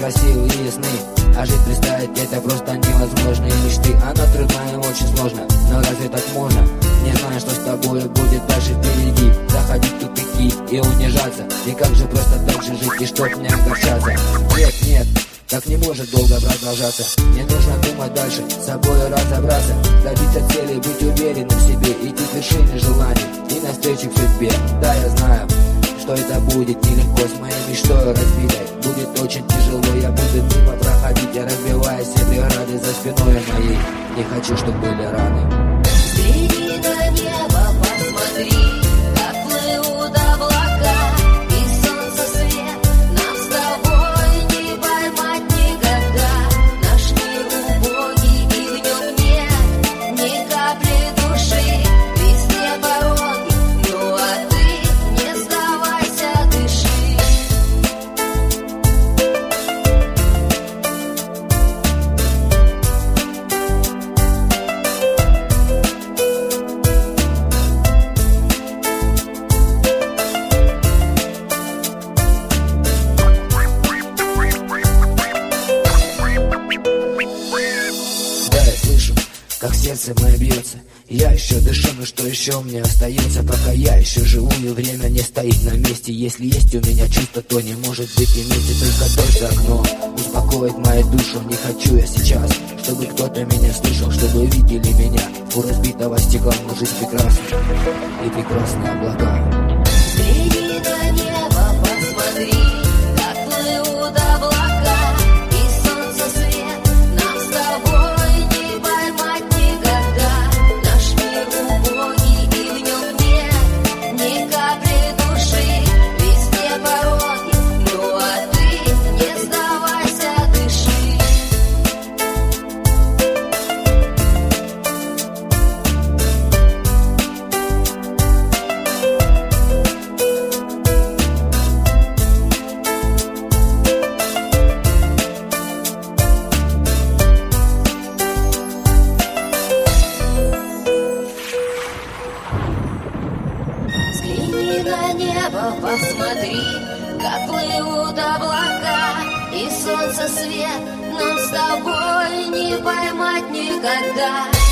красивые сны, а жить представить это просто невозможные мечты. Она трудна и очень сложно, но разве так можно? Не знаю, что с тобой будет дальше впереди. Заходить в тупики и унижаться, и как же просто так же жить и чтоб не огорчаться. Нет, нет, так не может долго продолжаться. Мне нужно думать дальше, с собой разобраться, добиться цели, быть уверенным в себе, идти к вершине желаний и навстречу к судьбе. Да, я знаю, что это будет нелегко, с моей мечтой разбитой будет очень тяжело. Я буду мимо проходить, я разбиваю все преграды за спиной моей. Не хочу, чтобы были раны. Взгляни на небо, посмотри, как плывут облака, и солнце свет нам с тобой не поймать никогда. Наш мир убогий, и в нем нет ни капли души, везде пороги, ну а ты не сдавайся, дыши. Как сердце мое бьется, я еще дышу, но что еще мне остается? Пока я еще живу и время не стоит на месте. Если есть у меня чувство, то не может быть вместе. Только дождь за окном успокоит мою душу. Не хочу я сейчас, чтобы кто-то меня слышал, чтобы видели меня у разбитого стекла. Но жизнь прекрасна и прекрасные облака. Взгляни на небо, посмотри, как плывут облака, и солнце свет нам с тобой не поймать никогда. Наш мир убогий, и в нем нет ни капли души, везде пороги, ну а ты не сдавайся, дыши. Взгляни на небо, посмотри, как плывут облака, и солнце свет нам с тобой не поймать никогда.